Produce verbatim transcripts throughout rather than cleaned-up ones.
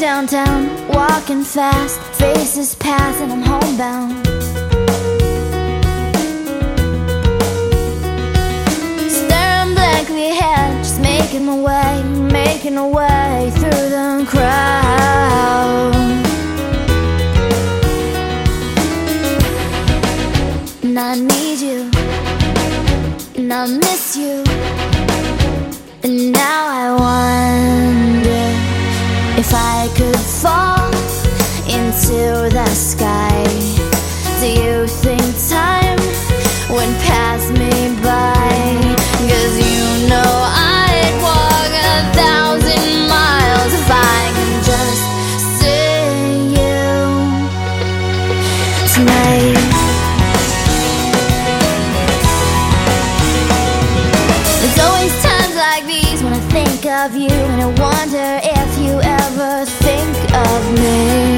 downtown, walking fast, faces pass and I'm homebound. Staring blankly ahead, just making my way, making my way through the crowd. And I need you, and I miss you, and now I wonder if I could fall into the sky. Do you think time would pass me by? 'Cause you know I'd walk a thousand miles if I could just see you tonight. There's always times like these when I think of you, and I wonder if you ever think of me.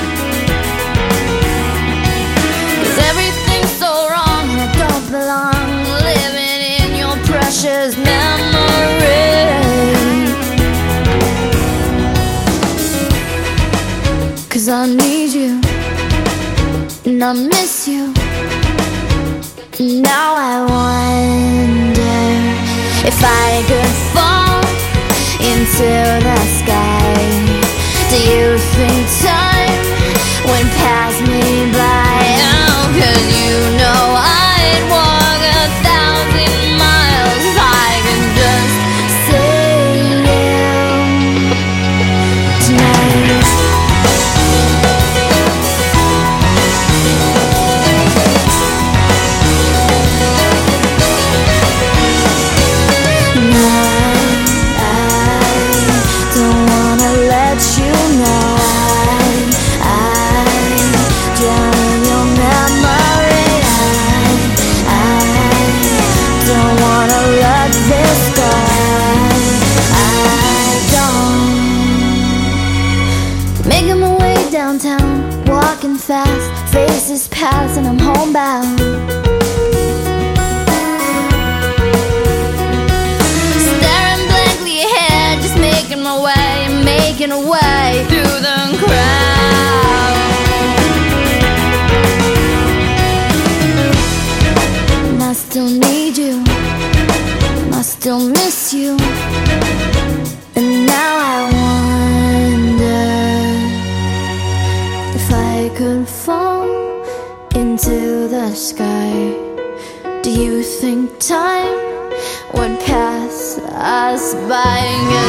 'Cause everything's so wrong and I don't belong, living in your precious memory. 'Cause I need you, and I miss you, and now I wonder if I could fall into the sky. Do you think time would pass me by? Oh, 'cause you know I'd walk a thousand miles if I could just see you tonight. Making my way downtown, walking fast, faces pass and I'm homebound. Staring blankly ahead, just making my way, making a way through the crowd. And I still need you, and I still miss you, and now I wonder if I could fall into the sky. Do you think time would pass us by?